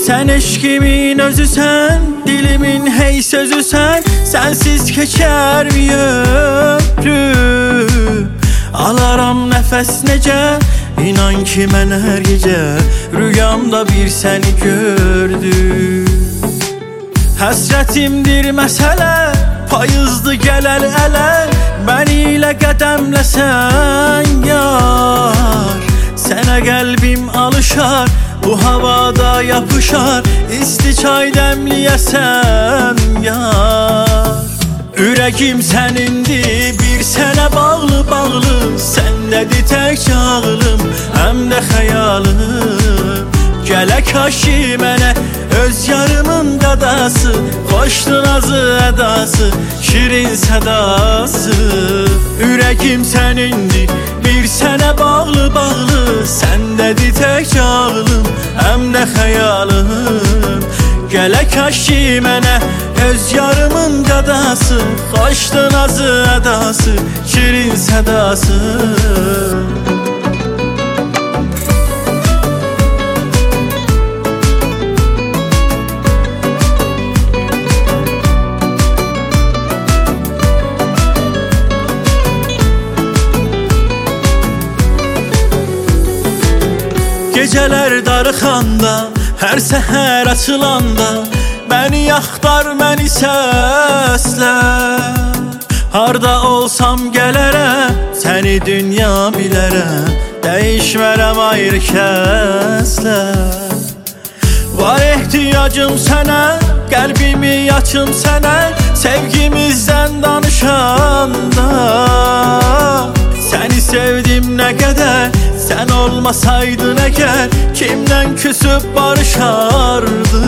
Sen eşkimin özüsən, dilimin hey sözüsən. Sensiz keçər mi ömrüm? Alaram nəfəs necə, inan ki mən hər gecə rüyamda bir səni gördüm. Həsrətimdir məsələ, payızdı gələr ələ. Məni ilə qədəmləsən yar, sənə qəlbim alışar, bu havada yapışar. İsti çay dəmliyəsən yar. Ürəkim sənindir, bir sənə bağlı bağlı. Səndədir təkcə ağlım, həm də xəyalım. Gələk kaşi mənə öz yarımın dadası, xoşdu nazı ədası, şirin sədası. Ürəkim sənindir, bir sənə bağlı bağlı. Səndədir təkcə ağlım, həm də xəyalım. Gələk kaşi mənə öz yarımın dadası, xoşdu nazı ədası, şirin sədası. Gecələr darıxanda, hər səhər açılanda, məni axtar, məni səslə. Harda olsam gələrəm, səni dünya bilərəm. Dəyişmərəm ayrı kəslə. Var ehtiyacım sənə, qəlbimi açım sənə. Sevgimizdən danışanda, səni sevdim nə qədər. Sən olmasaydın əgər, kimdən küsüb barışardı.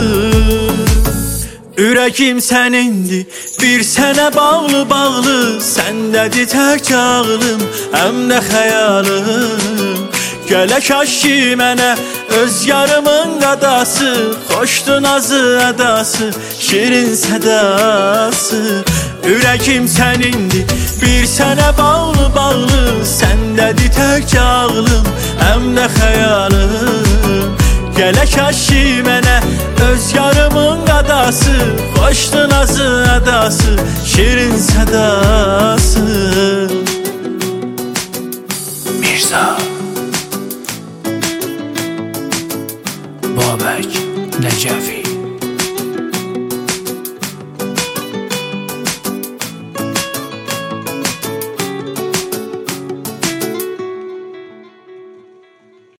Ürəkim sənindir, bir sənə bağlı bağlı. Səndədir təkcə ağlım, həm də xəyalım. Gələk kaşi mənə öz yarımın qadası, xoşdu nazı ədası, şirin sədası. Ürəkim sənindir, bir sənə bağlı bağlı. Səndədir təkcə ağlım, həm də xəyalım. Gələk kaşi mənə öz yarımın qadası, xoşdu nazı ədası, şirin sədası. Mirza Babək Nəcəfi.